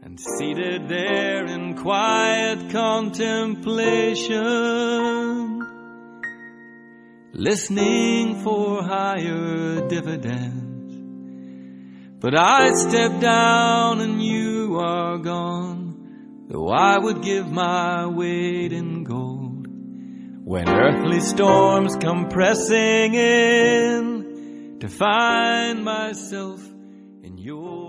and seated there in quiet contemplation, listening for higher dividends. But I step down and you are gone, though I would give my weight in gold. When earthly storms come pressing in, to find myself in your